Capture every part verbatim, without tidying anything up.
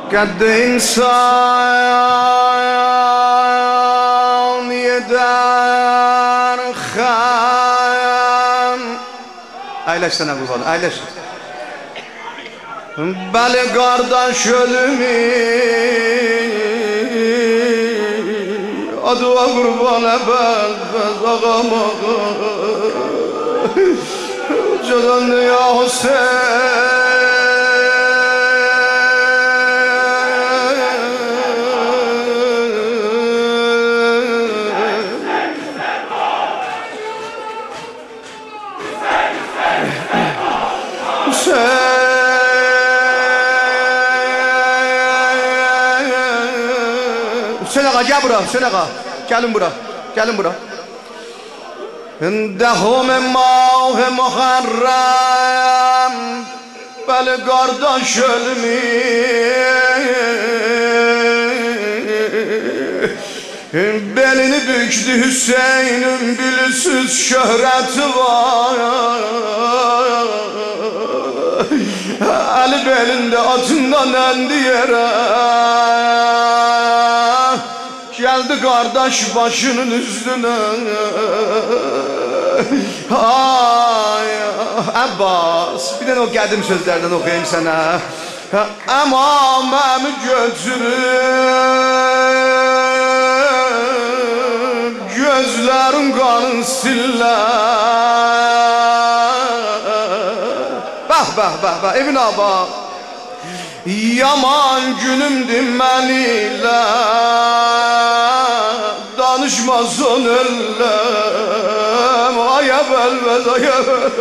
قد insan yeder xam. Aylaş sana kurban, aylaş. Bəli qardaş ölümü adıva qurban əbəl bəz ağam ağam Ucadan ya Hüseyin Hüseyin ağa gel bura, Hüseyin ağa. Gelin bura, gelin bura. Dehum mah muharram Bəli qardaş ölümü Belini büktü Hüseyin'in bilsiz şöhreti var Ali belinde atından endi yere Geldi kardeş başının üstüne Ay Abbas Bir tane o geldim sözlerden okuyayım sana Aman memi götürüp Gözlerin kanın siller Bah bah bah bah evine bak Yaman günümdü mənimlə Danışmasın ellem Ay əvəlvəz ay əvəl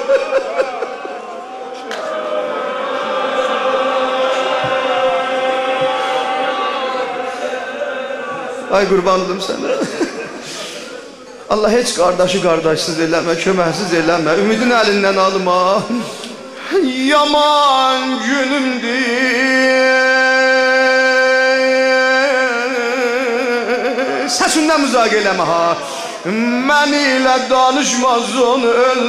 Ay qurbandım sənə Allah heç qardaşı qardaşsız eləmə, köməksiz eləmə Ümidin əlindən alma Yaman günümdür Səsindən müzaq eləmə ha Mən ilə danışmazın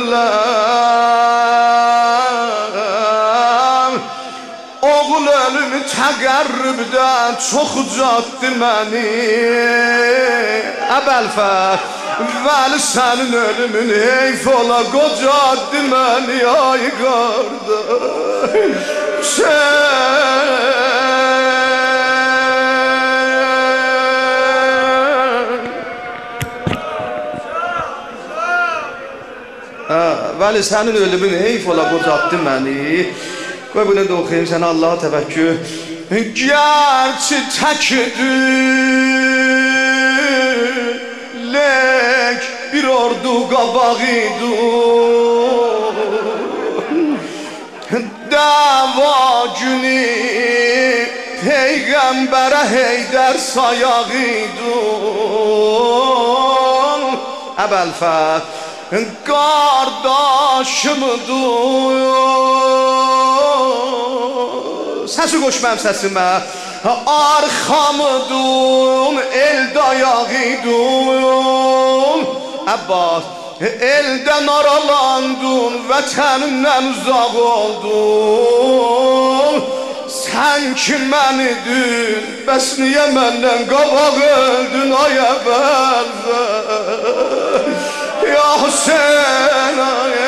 ölləm Oğul ölümü təqərrübdə çox ucatdı məni Əbəlfət Vəli sənin ölümün heyf ola qocaddı məni ay qardaş Vəli sənin ölümün heyf ola qocaddı məni Qoy bunu da oxuyayım sənə Allaha təvəkkül Gerçi təkidir Lek bir ordu qabağıydı Dava günü Peyğəmbərə Heydər sayağıydı Əbəlfət Qardaşımdır Səsi qoş mənim səsimə Arxamıdın el dayağıydın Əbbas eldən aralandın Vətənindən uzaq oldun Sən ki mənidin Bəs niyə məndən qabaq öldün ay əvvəl Ya Hüseyin ay